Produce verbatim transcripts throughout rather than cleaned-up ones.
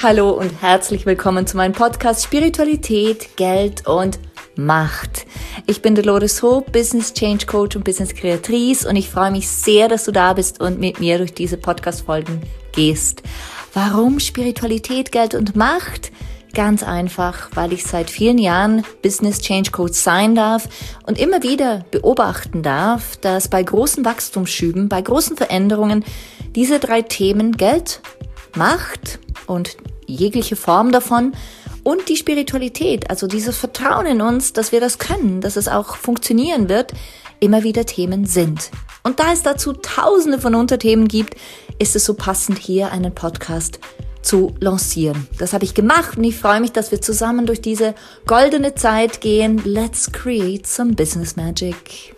Hallo und herzlich willkommen zu meinem Podcast Spiritualität, Geld und Macht. Ich bin Dolores Hope, Business Change Coach und Business Kreatrice und ich freue mich sehr, dass du da bist und mit mir durch diese Podcast-Folgen gehst. Warum Spiritualität, Geld und Macht? Ganz einfach, weil ich seit vielen Jahren Business Change Coach sein darf und immer wieder beobachten darf, dass bei großen Wachstumsschüben, bei großen Veränderungen diese drei Themen Geld, Macht und jegliche Form davon und die Spiritualität, also dieses Vertrauen in uns, dass wir das können, dass es auch funktionieren wird, immer wieder Themen sind. Und da es dazu tausende von Unterthemen gibt, ist es so passend, hier einen Podcast zu lancieren. Das habe ich gemacht und ich freue mich, dass wir zusammen durch diese goldene Zeit gehen. Let's create some business magic.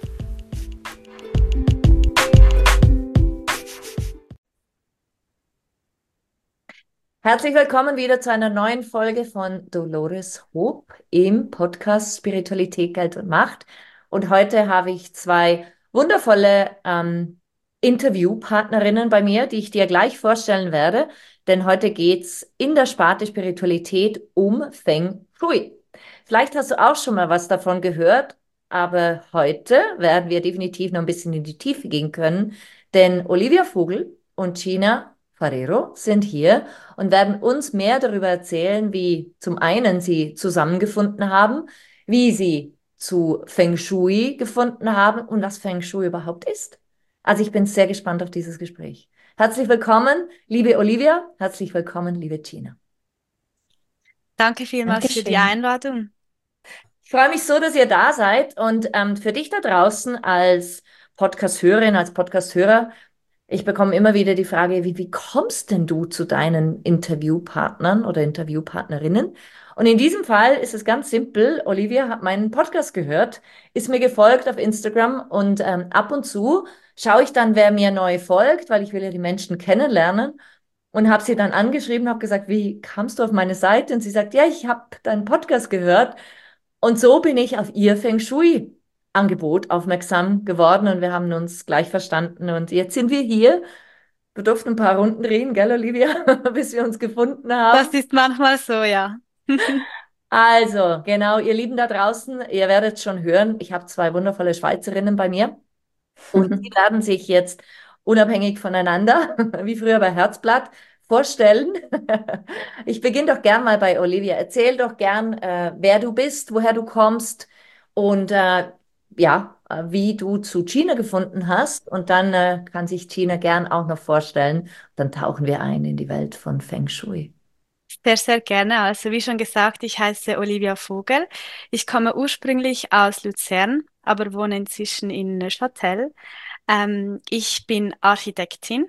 Herzlich willkommen wieder zu einer neuen Folge von Dolores Hope im Podcast Spiritualität, Geld und Macht. Und heute habe ich zwei wundervolle ähm, Interviewpartnerinnen bei mir, die ich dir gleich vorstellen werde. Denn heute geht es in der Sparte Spiritualität um Feng Shui. Vielleicht hast du auch schon mal was davon gehört, aber heute werden wir definitiv noch ein bisschen in die Tiefe gehen können. Denn Olivia Vogel und Gina Ferrero sind hier und werden uns mehr darüber erzählen, wie zum einen sie zusammengefunden haben, wie sie zu Feng Shui gefunden haben und was Feng Shui überhaupt ist. Also ich bin sehr gespannt auf dieses Gespräch. Herzlich willkommen, liebe Olivia. Herzlich willkommen, liebe Gina. Danke vielmals Dankeschön für die Einladung. Ich freue mich so, dass ihr da seid und ähm, für dich da draußen als Podcast-Hörerin, als Podcast-Hörer, ich bekomme immer wieder die Frage, wie, wie kommst denn du zu deinen Interviewpartnern oder Interviewpartnerinnen? Und in diesem Fall ist es ganz simpel. Olivia hat meinen Podcast gehört, ist mir gefolgt auf Instagram und ähm, ab und zu schaue ich dann, wer mir neu folgt, weil ich will ja die Menschen kennenlernen und habe sie dann angeschrieben, habe gesagt, wie kamst du auf meine Seite? Und sie sagt, ja, ich habe deinen Podcast gehört und so bin ich auf ihr Feng Shui Angebot aufmerksam geworden und wir haben uns gleich verstanden und jetzt sind wir hier. Wir durften ein paar Runden drehen, gell, Olivia, bis wir uns gefunden Das haben. ist manchmal so, ja. Also, genau, ihr Lieben da draußen, ihr werdet schon hören, ich habe zwei wundervolle Schweizerinnen bei mir und sie werden sich jetzt unabhängig voneinander, wie früher bei Herzblatt, vorstellen. Ich beginne doch gern mal bei Olivia. Erzähl doch gern, äh, wer du bist, woher du kommst und äh, ja, äh, wie du zu Gina gefunden hast. Und dann äh, kann sich Gina gern auch noch vorstellen. Dann tauchen wir ein in die Welt von Feng Shui. Sehr, sehr gerne. Also wie schon gesagt, ich heiße Olivia Vogel. Ich komme ursprünglich aus Luzern, aber wohne inzwischen in Neuchâtel. Ähm, ich bin Architektin.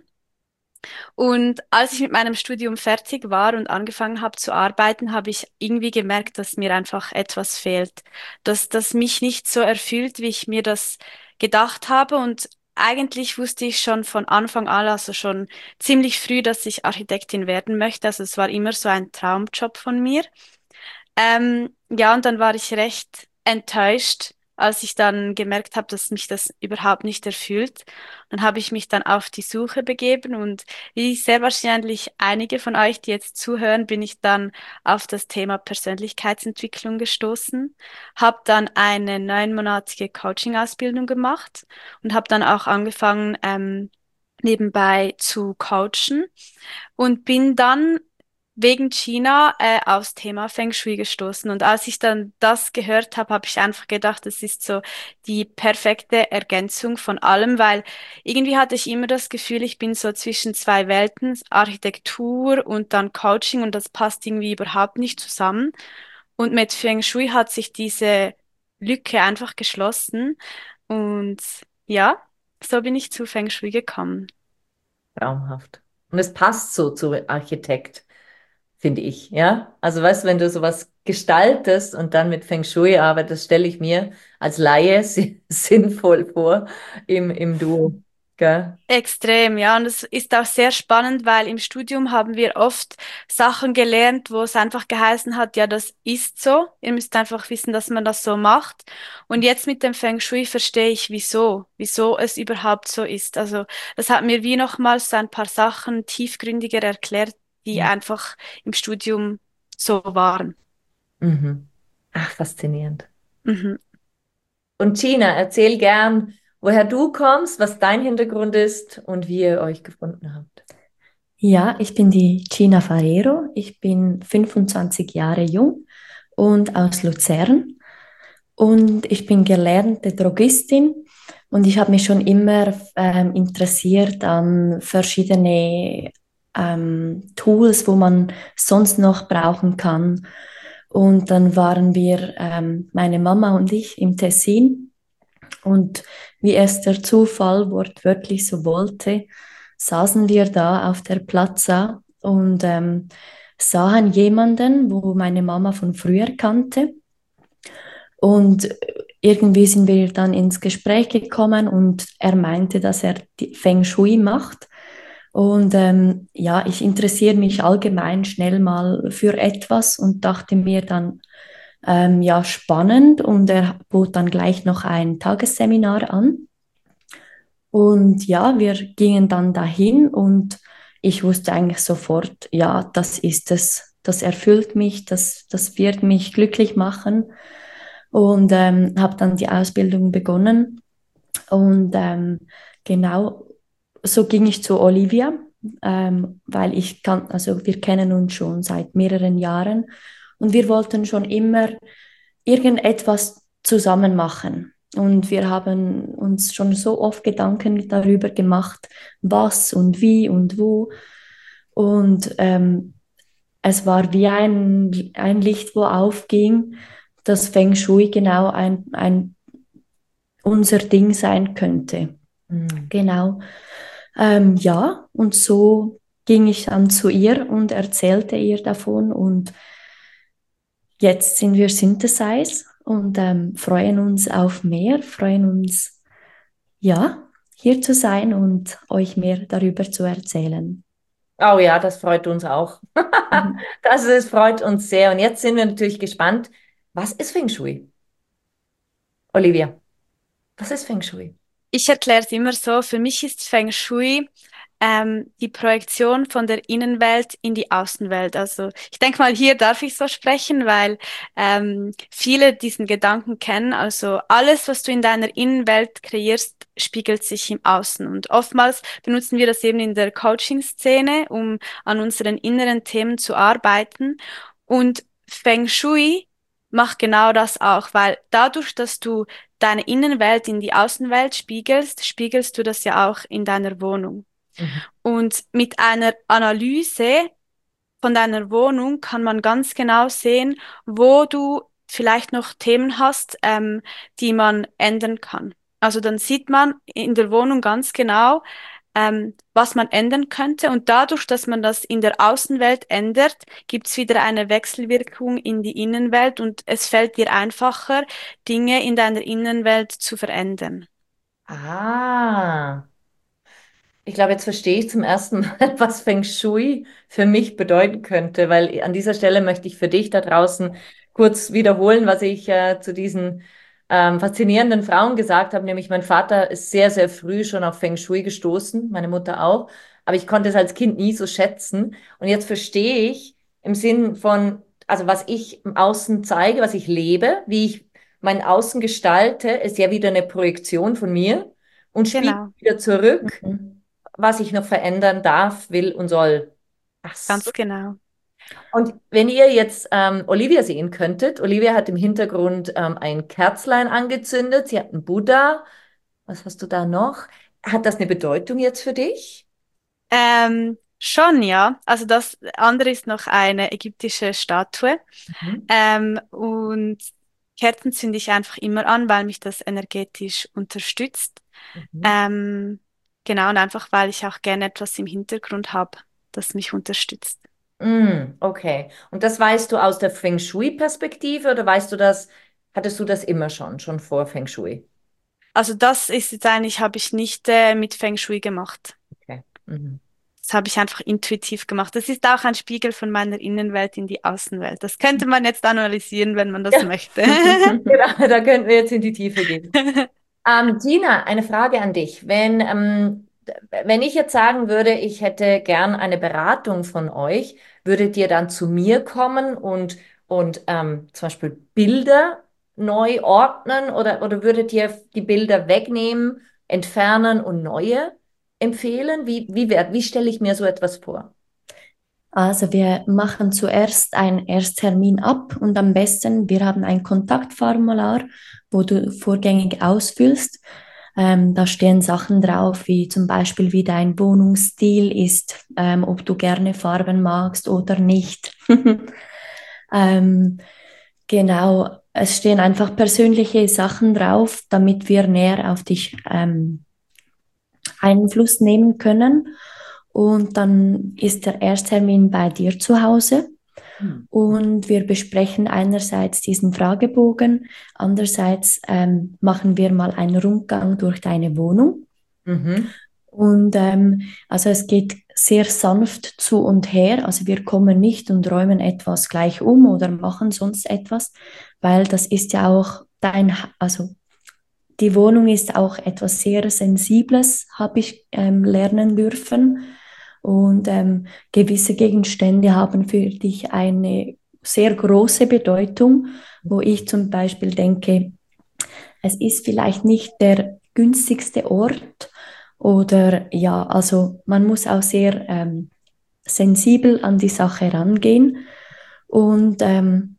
Und als ich mit meinem Studium fertig war und angefangen habe zu arbeiten, habe ich irgendwie gemerkt, dass mir einfach etwas fehlt, dass das mich nicht so erfüllt, wie ich mir das gedacht habe. Und eigentlich wusste ich schon von Anfang an, also schon ziemlich früh, dass ich Architektin werden möchte. Also es war immer so ein Traumjob von mir. Ähm, ja, und dann war ich recht enttäuscht, als ich dann gemerkt habe, dass mich das überhaupt nicht erfüllt. Dann habe ich mich dann auf die Suche begeben und wie sehr wahrscheinlich einige von euch, die jetzt zuhören, bin ich dann auf das Thema Persönlichkeitsentwicklung gestoßen, habe dann eine neunmonatige Coaching-Ausbildung gemacht und habe dann auch angefangen, ähm, nebenbei zu coachen und bin dann wegen China äh, aufs Thema Feng Shui gestoßen. Und als ich dann das gehört habe, habe ich einfach gedacht, das ist so die perfekte Ergänzung von allem, weil irgendwie hatte ich immer das Gefühl, ich bin so zwischen zwei Welten, Architektur und dann Coaching und das passt irgendwie überhaupt nicht zusammen. Und mit Feng Shui hat sich diese Lücke einfach geschlossen. Und ja, so bin ich zu Feng Shui gekommen. Traumhaft. Und es passt so zu Architekt, finde ich, ja. Also weißt du, wenn du sowas gestaltest und dann mit Feng Shui arbeitest, stelle ich mir als Laie si- sinnvoll vor im, im Duo, gell? Extrem, ja. Und es ist auch sehr spannend, weil im Studium haben wir oft Sachen gelernt, wo es einfach geheißen hat, ja, das ist so. Ihr müsst einfach wissen, dass man das so macht. Und jetzt mit dem Feng Shui verstehe ich, wieso, wieso es überhaupt so ist. Also das hat mir wie nochmals so ein paar Sachen tiefgründiger erklärt, die Mhm. einfach im Studium so waren. Mhm. Ach, faszinierend. Mhm. Und Gina, erzähl gern, woher du kommst, was dein Hintergrund ist und wie ihr euch gefunden habt. Ja, ich bin die Gina Farero. Ich bin fünfundzwanzig Jahre jung und aus Luzern. Und ich bin gelernte Drogistin und ich habe mich schon immer ähm, interessiert an verschiedene ähm, Tools, wo man sonst noch brauchen kann. Und dann waren wir, ähm, meine Mama und ich, im Tessin. Und wie es der Zufall wortwörtlich so wollte, saßen wir da auf der Plaza und ähm, sahen jemanden, wo meine Mama von früher kannte. Und irgendwie sind wir dann ins Gespräch gekommen und er meinte, dass er die Feng Shui macht. Und ähm, ja, ich interessiere mich allgemein schnell mal für etwas und dachte mir dann, ähm, ja, spannend. Und er bot dann gleich noch ein Tagesseminar an. Und ja, wir gingen dann dahin und ich wusste eigentlich sofort, ja, das ist es, das erfüllt mich, das, das wird mich glücklich machen. Und ähm, habe dann die Ausbildung begonnen. Und ähm, genau so ging ich zu Olivia, ähm, weil ich kann, also wir kennen uns schon seit mehreren Jahren und wir wollten schon immer irgendetwas zusammen machen. Und wir haben uns schon so oft Gedanken darüber gemacht, was und wie und wo. Und ähm, es war wie ein, ein Licht, wo aufging, dass Feng Shui genau ein, ein unser Ding sein könnte. Mhm. Genau. Ähm, ja, und so ging ich dann zu ihr und erzählte ihr davon. Und jetzt sind wir Synthesize und ähm, freuen uns auf mehr, freuen uns, ja, hier zu sein und euch mehr darüber zu erzählen. Oh ja, das freut uns auch. Mhm. Das ist, freut uns sehr. Und jetzt sind wir natürlich gespannt, was ist Feng Shui? Olivia, was ist Feng Shui? Ich erkläre es immer so, für mich ist Feng Shui ähm, die Projektion von der Innenwelt in die Außenwelt. Also ich denke mal, hier darf ich so sprechen, weil ähm, viele diesen Gedanken kennen. Also alles, was du in deiner Innenwelt kreierst, spiegelt sich im Außen. Und oftmals benutzen wir das eben in der Coaching-Szene, um an unseren inneren Themen zu arbeiten. Und Feng Shui macht genau das auch, weil dadurch, dass du deine Innenwelt in die Außenwelt spiegelst, spiegelst du das ja auch in deiner Wohnung. Mhm. Und mit einer Analyse von deiner Wohnung kann man ganz genau sehen, wo du vielleicht noch Themen hast, ähm, die man ändern kann. Also dann sieht man in der Wohnung ganz genau, ähm, was man ändern könnte. Und dadurch, dass man das in der Außenwelt ändert, gibt es wieder eine Wechselwirkung in die Innenwelt und es fällt dir einfacher, Dinge in deiner Innenwelt zu verändern. Ah. Ich glaube, jetzt verstehe ich zum ersten Mal, was Feng Shui für mich bedeuten könnte, weil an dieser Stelle möchte ich für dich da draußen kurz wiederholen, was ich äh, zu diesen ähm, faszinierenden Frauen gesagt habe, nämlich mein Vater ist sehr, sehr früh schon auf Feng Shui gestoßen, meine Mutter auch, aber ich konnte es als Kind nie so schätzen. Und jetzt verstehe ich im Sinn von, also was ich im Außen zeige, was ich lebe, wie ich mein Außen gestalte, ist ja wieder eine Projektion von mir und spiegelt Genau, wieder zurück, Mhm. was ich noch verändern darf, will und soll. Ach so. ganz genau. Und wenn ihr jetzt ähm, Olivia sehen könntet, Olivia hat im Hintergrund ähm, ein Kerzlein angezündet, sie hat einen Buddha. Was hast du da noch? Hat das eine Bedeutung jetzt für dich? Ähm, schon, ja. Also das andere ist noch eine ägyptische Statue. Mhm. Ähm, und Kerzen zünde ich einfach immer an, weil mich das energetisch unterstützt. Mhm. Ähm, genau, und einfach, weil ich auch gerne etwas im Hintergrund habe, das mich unterstützt. Mm, okay. Und das weißt du aus der Feng Shui-Perspektive oder weißt du das, hattest du das immer schon, schon vor Feng Shui? Also das ist jetzt eigentlich, habe ich nicht äh, mit Feng Shui gemacht. Okay. Mhm. Das habe ich einfach intuitiv gemacht. Das ist auch ein Spiegel von meiner Innenwelt in die Außenwelt. Das könnte man jetzt analysieren, wenn man das Ja. möchte. Genau, da könnten wir jetzt in die Tiefe gehen. Ähm, Tina, eine Frage an dich. Wenn ähm, wenn ich jetzt sagen würde, ich hätte gern eine Beratung von euch, würdet ihr dann zu mir kommen und, und ähm, zum Beispiel Bilder neu ordnen oder, oder würdet ihr die Bilder wegnehmen, entfernen und neue empfehlen? Wie, wie, wär- wie stelle ich mir so etwas vor? Also wir machen zuerst einen Ersttermin ab und am besten, wir haben ein Kontaktformular, wo du vorgängig ausfüllst. Ähm, da stehen Sachen drauf, wie zum Beispiel, wie dein Wohnungsstil ist, ähm, ob du gerne Farben magst oder nicht. Ähm, genau, es stehen einfach persönliche Sachen drauf, damit wir näher auf dich ähm, Einfluss nehmen können. Und dann ist der Ersttermin bei dir zu Hause. Hm. Und wir besprechen einerseits diesen Fragebogen, andererseits ähm, machen wir mal einen Rundgang durch deine Wohnung. Mhm. Und ähm, also es geht sehr sanft zu und her. Also wir kommen nicht und räumen etwas gleich um oder machen sonst etwas, weil das ist ja auch dein, also die Wohnung ist auch etwas sehr Sensibles, habe ich ähm, lernen dürfen. Und ähm, gewisse Gegenstände haben für dich eine sehr große Bedeutung, wo ich zum Beispiel denke, es ist vielleicht nicht der günstigste Ort oder ja, also man muss auch sehr ähm, sensibel an die Sache rangehen. Und ähm,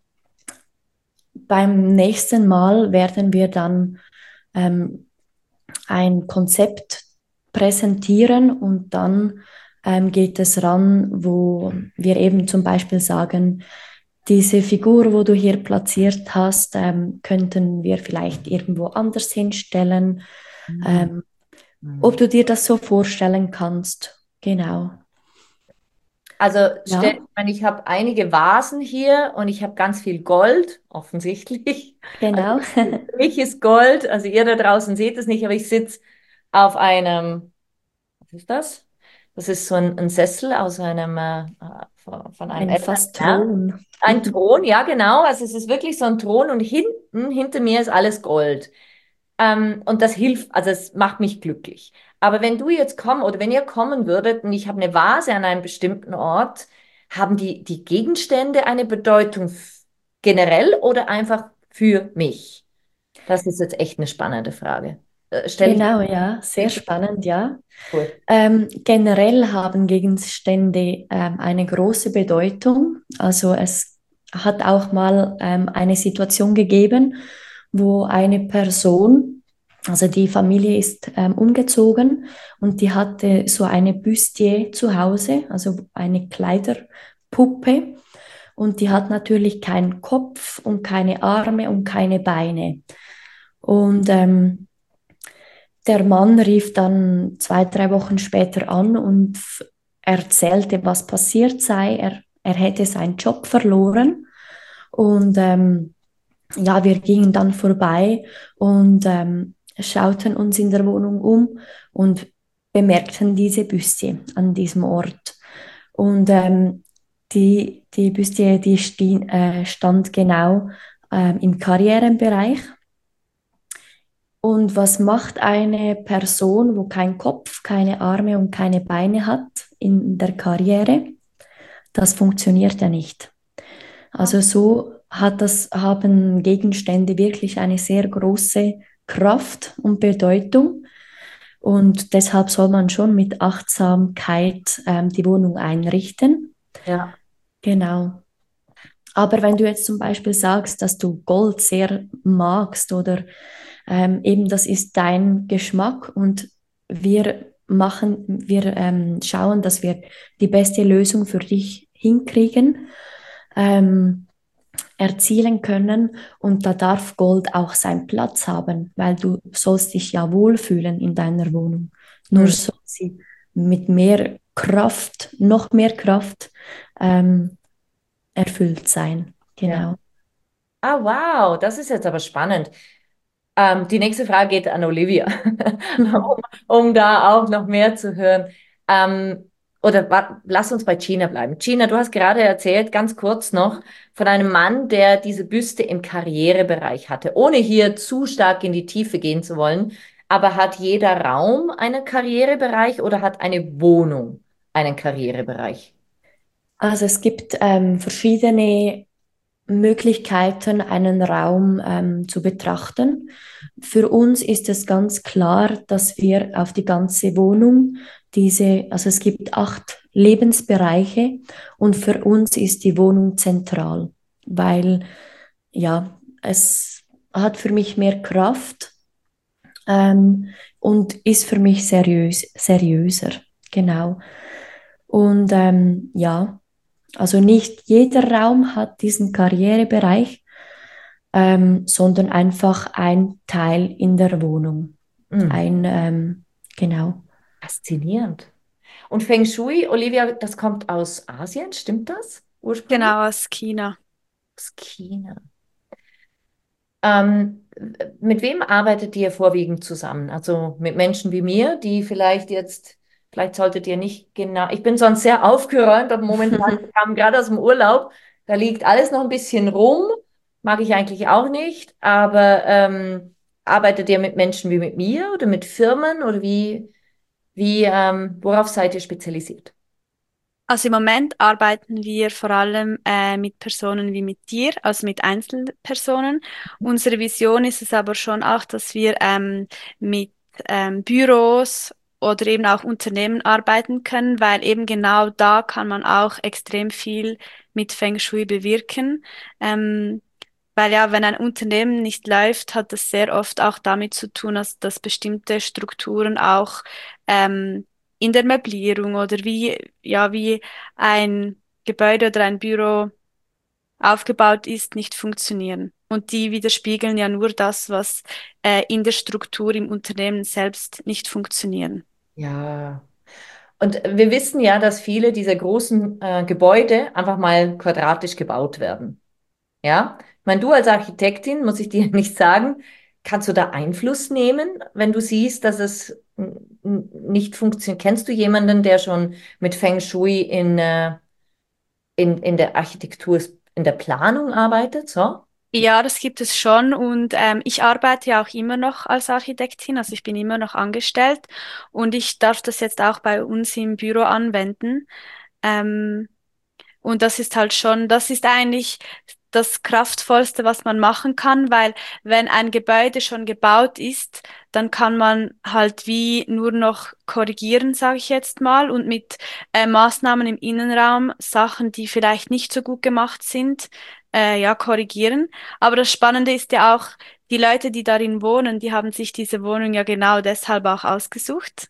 beim nächsten Mal werden wir dann ähm, ein Konzept präsentieren und dann ähm, geht es ran, wo wir eben zum Beispiel sagen, diese Figur, wo du hier platziert hast, ähm, könnten wir vielleicht irgendwo anders hinstellen. Mhm. Ähm, ob Mhm. du dir das so vorstellen kannst. Genau. Also stell, ich Ja, meine, ich habe einige Vasen hier und ich habe ganz viel Gold, offensichtlich. Also genau. für mich ist Gold, also ihr da draußen seht es nicht, aber ich sitze auf einem, was ist das? Das ist so ein, ein Sessel aus einem, äh, äh, von, von einem Ein älteren fast Herrn. Thron. Ein Thron, ja genau. Also es ist wirklich so ein Thron und hinten, hinter mir ist alles Gold. Ähm, und das hilft, also es macht mich glücklich. Aber wenn du jetzt komm oder wenn ihr kommen würdet und ich habe eine Vase an einem bestimmten Ort, haben die, die Gegenstände eine Bedeutung f- generell oder einfach für mich? Das ist jetzt echt eine spannende Frage. Äh, stell ich Genau, ja, sehr richtig spannend, ja. vor. Ähm, generell haben Gegenstände ähm, eine große Bedeutung. Also es hat auch mal ähm, eine Situation gegeben, wo eine Person, also die Familie ist ähm, umgezogen und die hatte so eine Büstie zu Hause, also eine Kleiderpuppe. Und die hat natürlich keinen Kopf und keine Arme und keine Beine. Und ähm, der Mann rief dann zwei, drei Wochen später an und f- erzählte, was passiert sei. Er, er hätte seinen Job verloren. Und ähm, ja, wir gingen dann vorbei und ähm, schauten uns in der Wohnung um und bemerkten diese Büste an diesem Ort. Und ähm, die, die Büste, die sti- äh, stand genau ähm, im Karrierenbereich. Und was macht eine Person, wo keinen Kopf, keine Arme und keine Beine hat in der Karriere? Das funktioniert ja nicht. Also so hat das, haben Gegenstände wirklich eine sehr große Kraft und Bedeutung. Und deshalb soll man schon mit Achtsamkeit ähm, die Wohnung einrichten. Ja. Genau. Aber wenn du jetzt zum Beispiel sagst, dass du Gold sehr magst oder ähm, eben das ist dein Geschmack und wir machen, wir ähm, schauen, dass wir die beste Lösung für dich hinkriegen, ähm, erzielen können und da darf Gold auch seinen Platz haben, weil du sollst dich ja wohlfühlen in deiner Wohnung. Nur Hm. soll sie mit mehr Kraft, noch mehr Kraft ähm, erfüllt sein. Ja. Genau. Ah, wow, das ist jetzt aber spannend. Ähm, die nächste Frage geht an Olivia, um, um da auch noch mehr zu hören. Ähm, oder wa- lass uns bei Gina bleiben. Gina, du hast gerade erzählt, ganz kurz noch, von einem Mann, der diese Büste im Karrierebereich hatte. Ohne hier zu stark in die Tiefe gehen zu wollen, Aber hat jeder Raum einen Karrierebereich oder hat eine Wohnung einen Karrierebereich? Also es gibt ähm, verschiedene Möglichkeiten, einen Raum ähm, zu betrachten. Für uns ist es ganz klar, dass wir auf die ganze Wohnung diese, also es gibt acht Lebensbereiche und für uns ist die Wohnung zentral, weil ja, es hat für mich mehr Kraft ähm, und ist für mich seriös, seriöser. Genau. Und ähm, ja, also nicht jeder Raum hat diesen Karrierebereich, ähm, sondern einfach ein Teil in der Wohnung. Hm, Ein, ähm, genau. faszinierend. Und Feng Shui, Olivia, das kommt aus Asien, stimmt das ursprünglich? Genau, aus China. Aus China. Ähm, mit wem arbeitet ihr vorwiegend zusammen? Also mit Menschen wie mir, die vielleicht jetzt, vielleicht solltet ihr nicht genau, ich bin sonst sehr aufgeräumt, aber momentan ich kam gerade aus dem Urlaub, da liegt alles noch ein bisschen rum, mag ich eigentlich auch nicht, aber ähm, arbeitet ihr mit Menschen wie mit mir oder mit Firmen oder wie, wie ähm, worauf seid ihr spezialisiert? Also im Moment arbeiten wir vor allem äh, mit Personen wie mit dir, also mit Einzelpersonen. Unsere Vision ist es aber schon auch, dass wir ähm, mit ähm, Büros oder eben auch Unternehmen arbeiten können, weil eben genau da kann man auch extrem viel mit Feng Shui bewirken. Ähm, Weil ja, wenn ein Unternehmen nicht läuft, hat das sehr oft auch damit zu tun, dass, dass bestimmte Strukturen auch ähm, in der Möblierung oder wie, ja, wie ein Gebäude oder ein Büro aufgebaut ist, nicht funktionieren. Und die widerspiegeln ja nur das, was äh, in der Struktur im Unternehmen selbst nicht funktionieren. Ja. Und wir wissen ja, dass viele dieser großen äh, Gebäude einfach mal quadratisch gebaut werden. Ja, ich meine, du als Architektin, muss ich dir nicht sagen, kannst du da Einfluss nehmen, wenn du siehst, dass es n- n- nicht funktioniert? Kennst du jemanden, der schon mit Feng Shui in, äh, in, in der Architektur, in der Planung arbeitet? So? Ja, das gibt es schon und ähm, ich arbeite ja auch immer noch als Architektin, also ich bin immer noch angestellt und ich darf das jetzt auch bei uns im Büro anwenden. Ähm, und das ist halt schon, das ist eigentlich das Kraftvollste, was man machen kann, weil wenn ein Gebäude schon gebaut ist, dann kann man halt wie nur noch korrigieren, sage ich jetzt mal, und mit äh, Maßnahmen im Innenraum Sachen, die vielleicht nicht so gut gemacht sind, äh, ja, korrigieren. Aber das Spannende ist ja auch, die Leute, die darin wohnen, die haben sich diese Wohnung ja genau deshalb auch ausgesucht.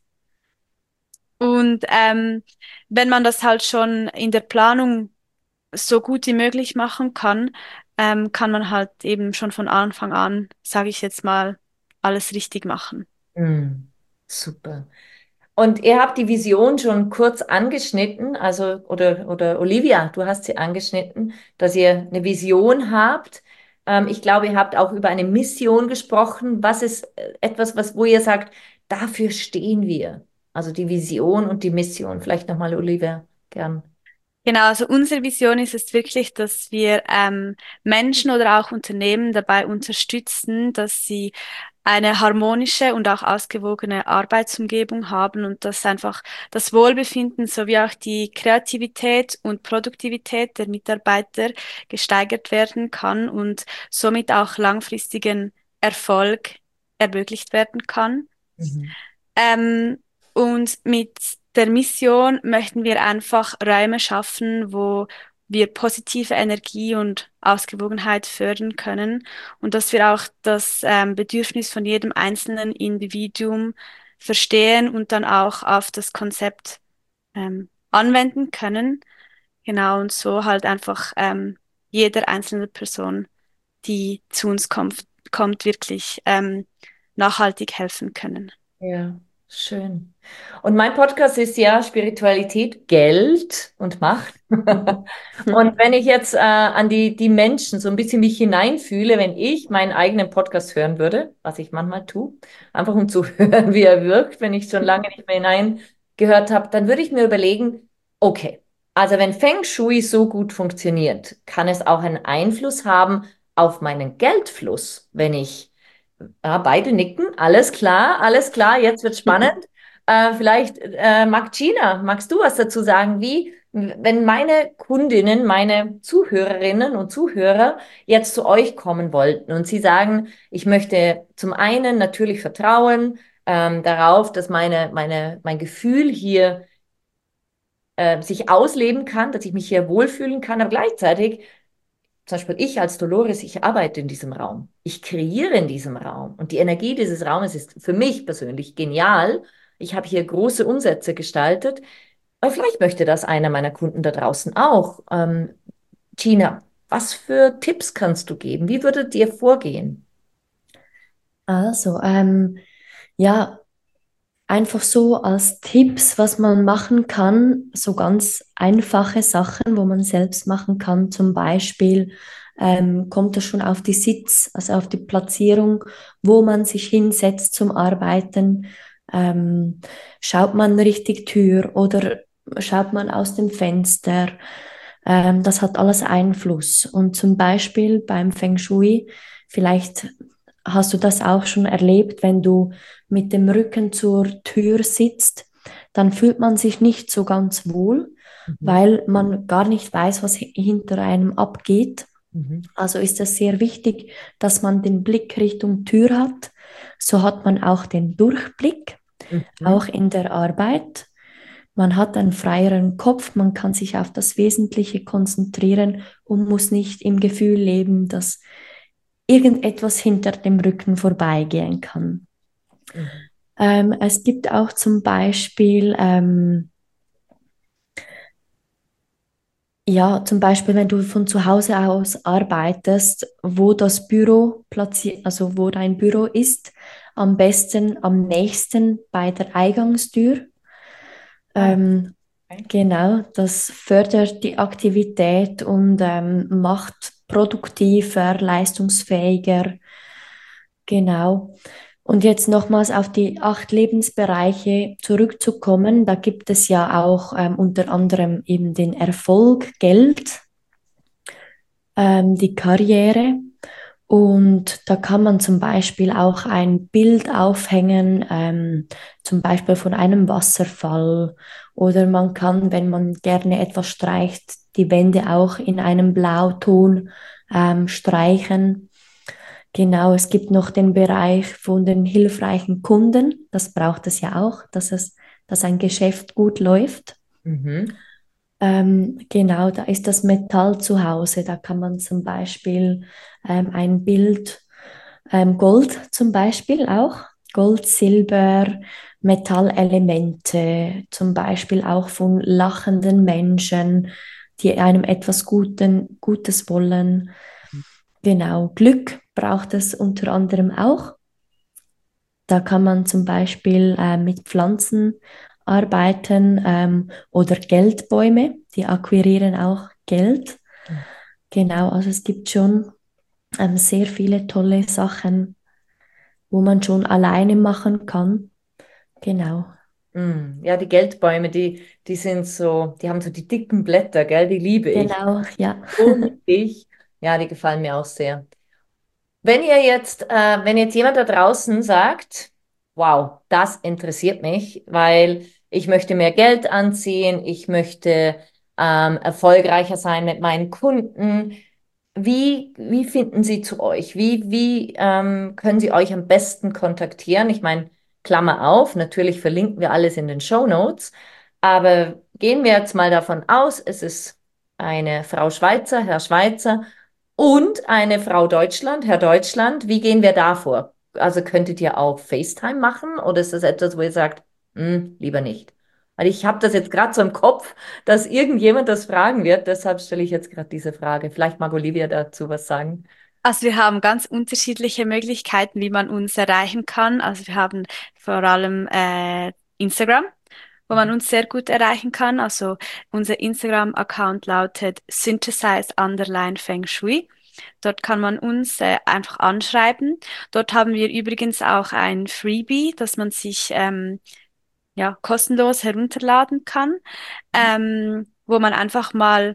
Und ähm, wenn man das halt schon in der Planung so gut wie möglich machen kann, ähm, kann man halt eben schon von Anfang an, sage ich jetzt mal, alles richtig machen. Hm, super. Und ihr habt die Vision schon kurz angeschnitten, also, oder, oder Olivia, du hast sie angeschnitten, dass ihr eine Vision habt. Ähm, ich glaube, ihr habt auch über eine Mission gesprochen. Was ist äh, etwas, was, wo ihr sagt, dafür stehen wir? Also die Vision und die Mission. Vielleicht nochmal, Olivia, gern. Genau, also unsere Vision ist es wirklich, dass wir ähm, Menschen oder auch Unternehmen dabei unterstützen, dass sie eine harmonische und auch ausgewogene Arbeitsumgebung haben und dass einfach das Wohlbefinden sowie auch die Kreativität und Produktivität der Mitarbeiter gesteigert werden kann und somit auch langfristigen Erfolg ermöglicht werden kann. Mhm. Ähm, und mit der Mission möchten wir einfach Räume schaffen, wo wir positive Energie und Ausgewogenheit fördern können und dass wir auch das ähm, Bedürfnis von jedem einzelnen Individuum verstehen und dann auch auf das Konzept ähm, anwenden können. Genau, und so halt einfach ähm, jeder einzelne Person, die zu uns kommt, kommt wirklich ähm, nachhaltig helfen können. Ja, schön. Und mein Podcast ist ja Spiritualität, Geld und Macht. Und wenn ich jetzt äh, an die, die Menschen so ein bisschen mich hineinfühle, wenn ich meinen eigenen Podcast hören würde, was ich manchmal tue, einfach um zu hören, wie er wirkt, wenn ich schon lange nicht mehr hineingehört habe, dann würde ich mir überlegen, okay, also wenn Feng Shui so gut funktioniert, kann es auch einen Einfluss haben auf meinen Geldfluss, wenn ich Ja, beide nicken. Alles klar, alles klar. Jetzt wird spannend. Äh, vielleicht, äh, Magdalena, magst du was dazu sagen? Wie, wenn meine Kundinnen, meine Zuhörerinnen und Zuhörer jetzt zu euch kommen wollten und sie sagen, ich möchte zum einen natürlich vertrauen, ähm, darauf, dass meine, meine, mein Gefühl hier äh, sich ausleben kann, dass ich mich hier wohlfühlen kann, aber gleichzeitig zum Beispiel ich als Dolores, ich arbeite in diesem Raum. Ich kreiere in diesem Raum. Und die Energie dieses Raumes ist für mich persönlich genial. Ich habe hier große Umsätze gestaltet. Aber vielleicht möchte das einer meiner Kunden da draußen auch. Ähm, Gina, was für Tipps kannst du geben? Wie würdet ihr vorgehen? Also, ähm, ja, einfach so als Tipps, was man machen kann, so ganz einfache Sachen, wo man selbst machen kann. Zum Beispiel ähm, kommt es schon auf die Sitz, also auf die Platzierung, wo man sich hinsetzt zum Arbeiten. Ähm, schaut man richtig Tür oder schaut man aus dem Fenster? Ähm, das hat alles Einfluss. Und zum Beispiel beim Feng Shui, vielleicht hast du das auch schon erlebt, wenn du mit dem Rücken zur Tür sitzt, dann fühlt man sich nicht so ganz wohl, Mhm. weil man gar nicht weiß, was hinter einem abgeht. Mhm. Also ist es sehr wichtig, dass man den Blick Richtung Tür hat. So hat man auch den Durchblick, Mhm. auch in der Arbeit. Man hat einen freieren Kopf, man kann sich auf das Wesentliche konzentrieren und muss nicht im Gefühl leben, dass irgendetwas hinter dem Rücken vorbeigehen kann. Mhm. Ähm, es gibt auch zum Beispiel, ähm, ja, zum Beispiel, wenn du von zu Hause aus arbeitest, wo das Büro platziert, also wo dein Büro ist, am besten am nächsten bei der Eingangstür. Ah, Ähm, okay. genau, das fördert die Aktivität und ähm, macht produktiver, leistungsfähiger. Genau. Und jetzt nochmals auf die acht Lebensbereiche zurückzukommen, da gibt es ja auch ähm, unter anderem eben den Erfolg, Geld, ähm, die Karriere. Und da kann man zum Beispiel auch ein Bild aufhängen, ähm, zum Beispiel von einem Wasserfall. Oder man kann, wenn man gerne etwas streicht, die Wände auch in einem Blauton ähm, streichen. Genau, es gibt noch den Bereich von den hilfreichen Kunden. Das braucht es ja auch, dass es, dass ein Geschäft gut läuft. Mhm. Ähm, genau, da ist das Metall zu Hause. Da kann man zum Beispiel ähm, ein Bild, ähm, Gold zum Beispiel auch, Gold, Silber, Metallelemente, zum Beispiel auch von lachenden Menschen, die einem etwas Guten, Gutes wollen. Genau, Glück braucht es unter anderem auch. Da kann man zum Beispiel äh, mit Pflanzen arbeiten ähm, oder Geldbäume, die akquirieren auch Geld. Genau, also es gibt schon ähm, sehr viele tolle Sachen, wo man schon alleine machen kann. Genau, Mm, ja, die Geldbäume, die, die sind so, die haben so die dicken Blätter, gell? Die liebe ich. genau, ja. So liebe ich. Ja, die gefallen mir auch sehr. Wenn ihr jetzt, äh, wenn jetzt jemand da draußen sagt, wow, das interessiert mich, weil ich möchte mehr Geld anziehen, ich möchte ähm, erfolgreicher sein mit meinen Kunden, wie, wie finden Sie zu euch? Wie, wie ähm, können Sie euch am besten kontaktieren? Ich meine, Klammer auf, natürlich verlinken wir alles in den Show Notes, aber gehen wir jetzt mal davon aus, es ist eine Frau Schweizer, Herr Schweizer und eine Frau Deutschland, Herr Deutschland. Wie gehen wir da vor? Also könntet ihr auch FaceTime machen oder ist das etwas, wo ihr sagt, "Hm, lieber nicht? Weil ich habe das jetzt gerade so im Kopf, dass irgendjemand das fragen wird. Deshalb stelle ich jetzt gerade diese Frage. Vielleicht mag Olivia dazu was sagen. Also wir haben ganz unterschiedliche Möglichkeiten, wie man uns erreichen kann. Also wir haben vor allem äh, Instagram, wo man uns sehr gut erreichen kann. Also unser Instagram-Account lautet synthesized underline Feng Shui. Dort kann man uns äh, einfach anschreiben. Dort haben wir übrigens auch ein Freebie, das man sich ähm, ja, kostenlos herunterladen kann, ähm, wo man einfach mal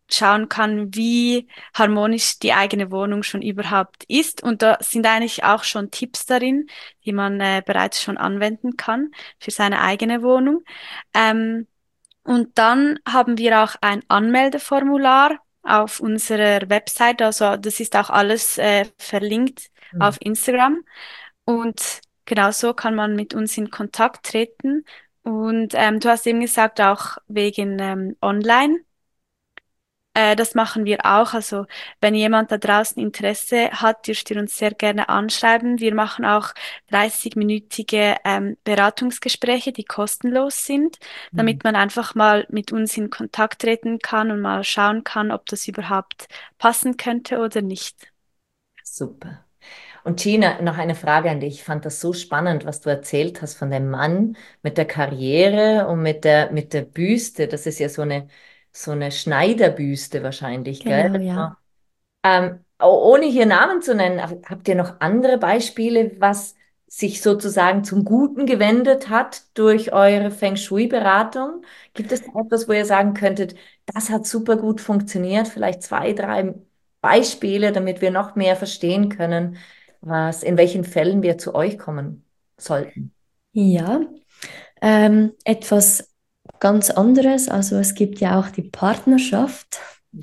schauen kann, wie harmonisch die eigene Wohnung schon überhaupt ist. Und da sind eigentlich auch schon Tipps darin, die man äh, bereits schon anwenden kann für seine eigene Wohnung. Ähm, und dann haben wir auch ein Anmeldeformular auf unserer Website. Also das ist auch alles äh, verlinkt Hm. auf Instagram. Und genau so kann man mit uns in Kontakt treten. Und ähm, du hast eben gesagt, auch wegen ähm, Online. Äh, das machen wir auch. Also wenn jemand da draußen Interesse hat, dürft ihr uns sehr gerne anschreiben. Wir machen auch dreißig-minütige ähm, Beratungsgespräche, die kostenlos sind, Hm. damit man einfach mal mit uns in Kontakt treten kann und mal schauen kann, ob das überhaupt passen könnte oder nicht. Super. Und Gina, noch eine Frage an dich. Ich fand das so spannend, was du erzählt hast von dem Mann mit der Karriere und mit der, mit der Büste. Das ist ja so eine, so eine Schneiderbüste wahrscheinlich, gell? Genau, ja. Ähm, o- ohne hier Namen zu nennen, aber habt ihr noch andere Beispiele, was sich sozusagen zum Guten gewendet hat durch eure Feng Shui-Beratung? Gibt es da etwas, wo ihr sagen könntet, das hat super gut funktioniert? Vielleicht zwei, drei Beispiele, damit wir noch mehr verstehen können, was, in welchen Fällen wir zu euch kommen sollten. Ja, ähm, etwas ganz anderes. Also es gibt ja auch die Partnerschaft.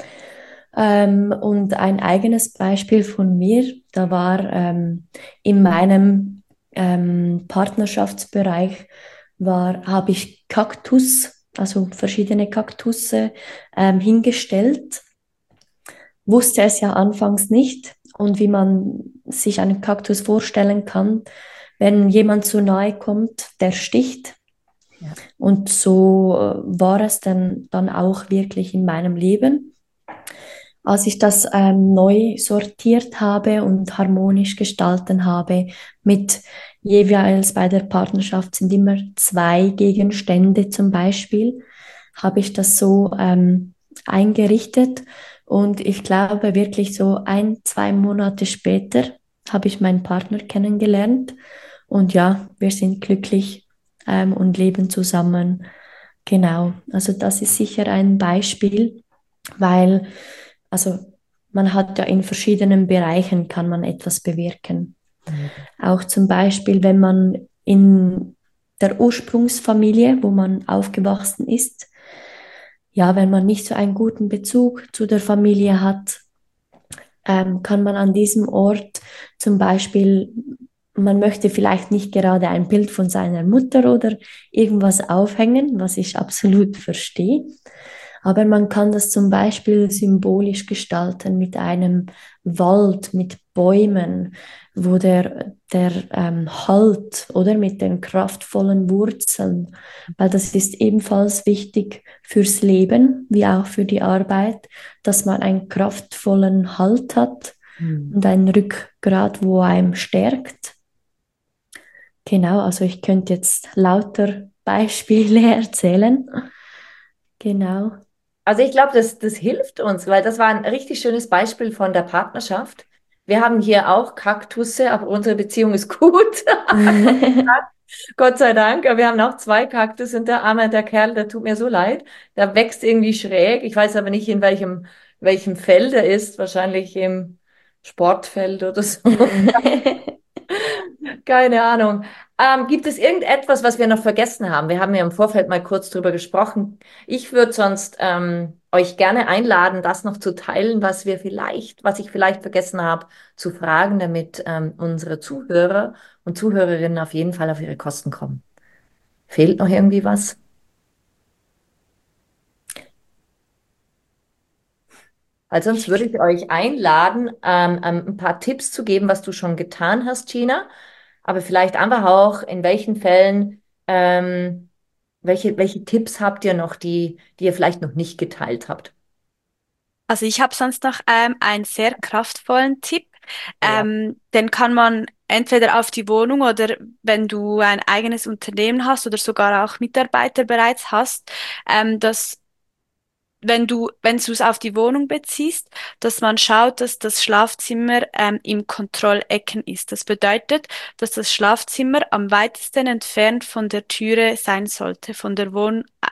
Ähm, und ein eigenes Beispiel von mir, da war ähm, in meinem ähm, Partnerschaftsbereich, war, habe ich Kaktus, also verschiedene Kaktusse ähm, hingestellt, wusste es ja anfangs nicht und wie man sich einen Kaktus vorstellen kann, wenn jemand zu nahe kommt, der sticht. Ja. Und so äh, war es dann, dann auch wirklich in meinem Leben. Als ich das ähm, neu sortiert habe und harmonisch gestalten habe, mit jeweils bei der Partnerschaft sind immer zwei Gegenstände zum Beispiel, habe ich das so ähm, eingerichtet. Und ich glaube wirklich so ein, zwei Monate später habe ich meinen Partner kennengelernt. Und ja, wir sind glücklich ähm, und leben zusammen. Genau, also das ist sicher ein Beispiel, weil also man hat ja in verschiedenen Bereichen kann man etwas bewirken. Mhm. Auch zum Beispiel, wenn man in der Ursprungsfamilie, wo man aufgewachsen ist, ja, wenn man nicht so einen guten Bezug zu der Familie hat, ähm, kann man an diesem Ort zum Beispiel, man möchte vielleicht nicht gerade ein Bild von seiner Mutter oder irgendwas aufhängen, was ich absolut verstehe. Aber man kann das zum Beispiel symbolisch gestalten mit einem Wald, mit Bäumen, wo der, der ähm, Halt oder mit den kraftvollen Wurzeln, weil das ist ebenfalls wichtig fürs Leben wie auch für die Arbeit, dass man einen kraftvollen Halt hat Mhm. und ein Rückgrat, wo einem stärkt. Genau, also ich könnte jetzt lauter Beispiele erzählen. Genau. Also ich glaube, das, das hilft uns, weil das war ein richtig schönes Beispiel von der Partnerschaft. Wir haben hier auch Kaktusse, aber unsere Beziehung ist gut. Gott sei Dank. Aber wir haben auch zwei Kaktus und der arme, der Kerl, der tut mir so leid. Der wächst irgendwie schräg. Ich weiß aber nicht, in welchem, welchem Feld er ist. Wahrscheinlich im Sportfeld oder so. Keine Ahnung. Ähm, gibt es irgendetwas, was wir noch vergessen haben? Wir haben ja im Vorfeld mal kurz drüber gesprochen. Ich würde sonst ähm, euch gerne einladen, das noch zu teilen, was wir vielleicht, was ich vielleicht vergessen habe, zu fragen, damit ähm, unsere Zuhörer und Zuhörerinnen auf jeden Fall auf ihre Kosten kommen. Fehlt noch irgendwie was? Also sonst würde ich euch einladen, ähm, ähm, ein paar Tipps zu geben, was du schon getan hast, Gina, aber vielleicht einfach auch, in welchen Fällen, ähm, welche, welche Tipps habt ihr noch, die, die ihr vielleicht noch nicht geteilt habt? Also ich habe sonst noch ähm, einen sehr kraftvollen Tipp. Ja. Ähm, den kann man entweder auf die Wohnung oder wenn du ein eigenes Unternehmen hast oder sogar auch Mitarbeiter bereits hast, ähm, dass wenn du, wenn du es auf die Wohnung beziehst, dass man schaut, dass das Schlafzimmer ähm, im Kontrollecken ist. Das bedeutet, dass das Schlafzimmer am weitesten entfernt von der Türe sein sollte, von der Wohn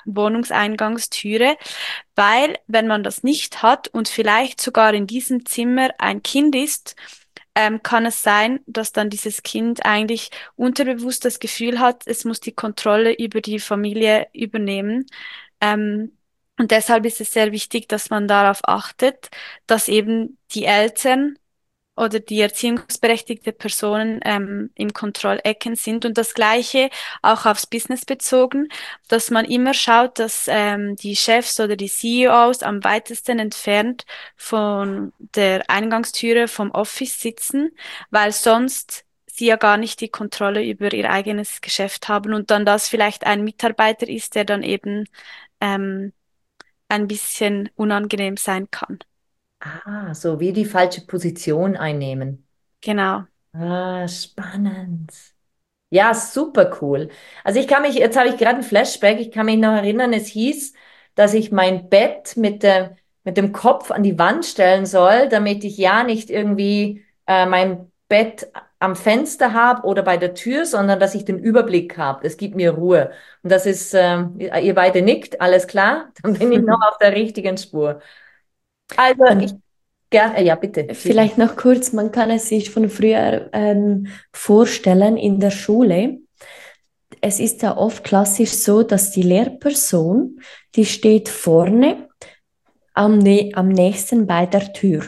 Wohnungseingangstüre, weil wenn man das nicht hat und vielleicht sogar in diesem Zimmer ein Kind ist, ähm, kann es sein, dass dann dieses Kind eigentlich unterbewusst das Gefühl hat, es muss die Kontrolle über die Familie übernehmen. Ähm, und deshalb ist es sehr wichtig, dass man darauf achtet, dass eben die Eltern oder die erziehungsberechtigte Personen ähm, im Kontrollecken sind. Und das Gleiche auch aufs Business bezogen, dass man immer schaut, dass ähm, die Chefs oder die C E Os am weitesten entfernt von der Eingangstüre vom Office sitzen, weil sonst sie ja gar nicht die Kontrolle über ihr eigenes Geschäft haben und dann das vielleicht ein Mitarbeiter ist, der dann eben ähm, ein bisschen unangenehm sein kann. Ah, so wie die falsche Position einnehmen. Genau. Ah, spannend. Ja, super cool. Also ich kann mich, jetzt habe ich gerade ein Flashback, ich kann mich noch erinnern, es hieß, dass ich mein Bett mit der, mit dem Kopf an die Wand stellen soll, damit ich ja nicht irgendwie äh, mein Bett am Fenster habe oder bei der Tür, sondern dass ich den Überblick habe. Das gibt mir Ruhe. Und das ist, ähm, ihr beide nickt, alles klar? Dann bin ich noch auf der richtigen Spur. Also ich Man, gerne, ja bitte, schieß mal. vielleicht noch kurz, man kann es sich von früher ähm, vorstellen in der Schule. Es ist ja oft klassisch so, dass die Lehrperson, die steht vorne am, nä- am nächsten bei der Tür.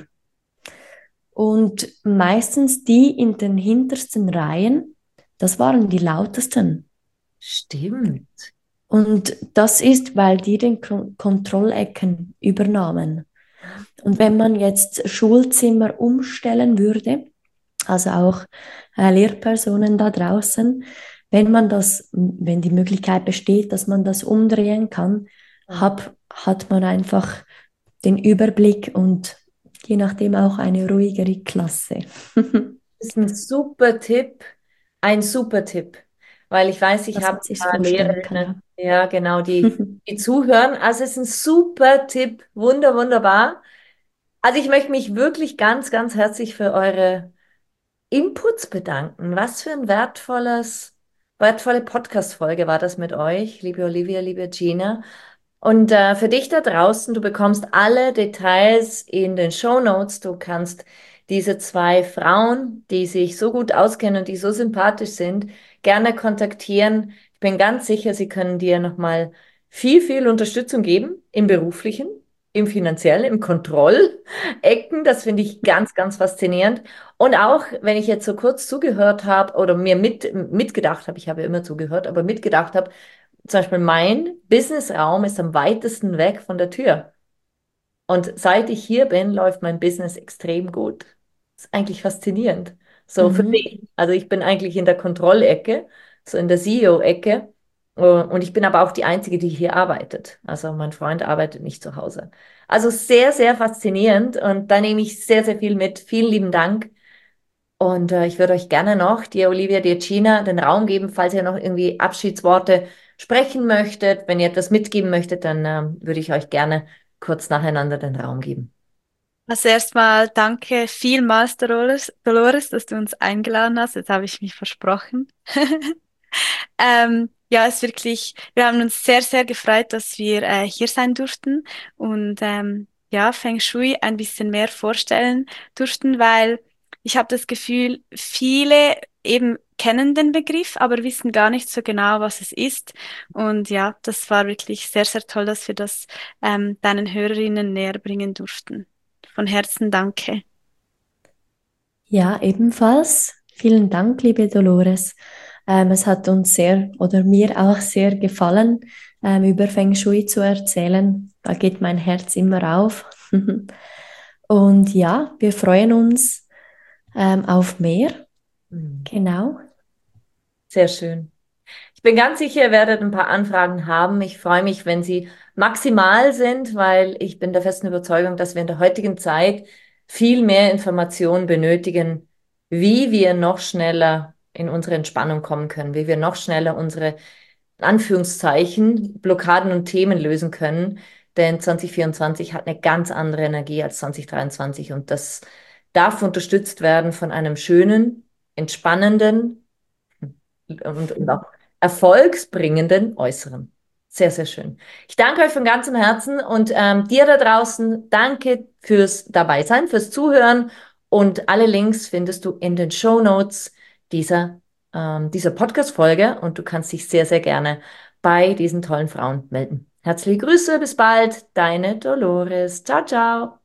Und meistens die in den hintersten Reihen, das waren die lautesten. Stimmt. Und das ist, weil die den Kon Kontrollecken übernahmen. Und wenn man jetzt Schulzimmer umstellen würde, also auch äh, Lehrpersonen da draußen, wenn man das, wenn die Möglichkeit besteht, dass man das umdrehen kann, hab, hat man einfach den Überblick und je nachdem auch eine ruhigere Klasse. Das ist ein super Tipp, ein super Tipp, weil ich weiß, ich Dass habe man ein sich paar vorstellen kann, Lehrerinnen, ja genau, die, ja. die zuhören. Also es ist ein super Tipp, wunder, wunderbar. Also ich möchte mich wirklich ganz, ganz herzlich für eure Inputs bedanken. Was für ein wertvolles, wertvolle Podcast-Folge war das mit euch, liebe Olivia, liebe Gina. Und äh, für dich da draußen, du bekommst alle Details in den Show Notes. Du kannst diese zwei Frauen, die sich so gut auskennen und die so sympathisch sind, gerne kontaktieren. Ich bin ganz sicher, sie können dir nochmal viel, viel Unterstützung geben im beruflichen, im finanziellen, im Kontrollecken. Das finde ich ganz, ganz faszinierend. Und auch, wenn ich jetzt so kurz zugehört habe oder mir mit, mitgedacht habe, ich habe ja immer zugehört, aber mitgedacht habe, zum Beispiel mein Businessraum ist am weitesten weg von der Tür. Und seit ich hier bin, läuft mein Business extrem gut. Ist eigentlich faszinierend. So für Mhm. mich. Also ich bin eigentlich in der Kontrollecke, so in der C E O-Ecke. Äh, Und ich bin aber auch die Einzige, die hier arbeitet. Also mein Freund arbeitet nicht zu Hause. Also sehr, sehr faszinierend. Und da nehme ich sehr, sehr viel mit. Vielen lieben Dank. Und äh, ich würde euch gerne noch, dir Olivia, dir Gina, den Raum geben, falls ihr noch irgendwie Abschiedsworte sprechen möchtet. Wenn ihr etwas mitgeben möchtet, dann ähm, würde ich euch gerne kurz nacheinander den Raum geben. Also erstmal danke vielmals, Dolores, Dolores, dass du uns eingeladen hast. Jetzt habe ich mich versprochen. Ähm, ja, es ist wirklich, wir haben uns sehr, sehr gefreut, dass wir äh, hier sein durften und ähm, ja, Feng Shui ein bisschen mehr vorstellen durften, weil ich habe das Gefühl, viele eben kennen den Begriff, aber wissen gar nicht so genau, was es ist. Und ja, das war wirklich sehr, sehr toll, dass wir das ähm, deinen Hörerinnen näher bringen durften. Von Herzen danke. Ja, ebenfalls. Vielen Dank, liebe Dolores. Ähm, es hat uns sehr oder mir auch sehr gefallen, ähm, über Feng Shui zu erzählen. Da geht mein Herz immer auf. Und ja, wir freuen uns ähm, auf mehr. Hm. Genau. Sehr schön. Ich bin ganz sicher, ihr werdet ein paar Anfragen haben. Ich freue mich, wenn sie maximal sind, weil ich bin der festen Überzeugung, dass wir in der heutigen Zeit viel mehr Informationen benötigen, wie wir noch schneller in unsere Entspannung kommen können, wie wir noch schneller unsere in Anführungszeichen Blockaden und Themen lösen können. Denn zwanzig vierundzwanzig hat eine ganz andere Energie als zwanzig dreiundzwanzig und das darf unterstützt werden von einem schönen, entspannenden und, und auch erfolgsbringenden Äußeren. Sehr, sehr schön. Ich danke euch von ganzem Herzen und ähm, dir da draußen, danke fürs Dabeisein, fürs Zuhören und alle Links findest du in den Shownotes dieser, ähm, dieser Podcast-Folge und du kannst dich sehr, sehr gerne bei diesen tollen Frauen melden. Herzliche Grüße, bis bald, deine Dolores. Ciao, ciao.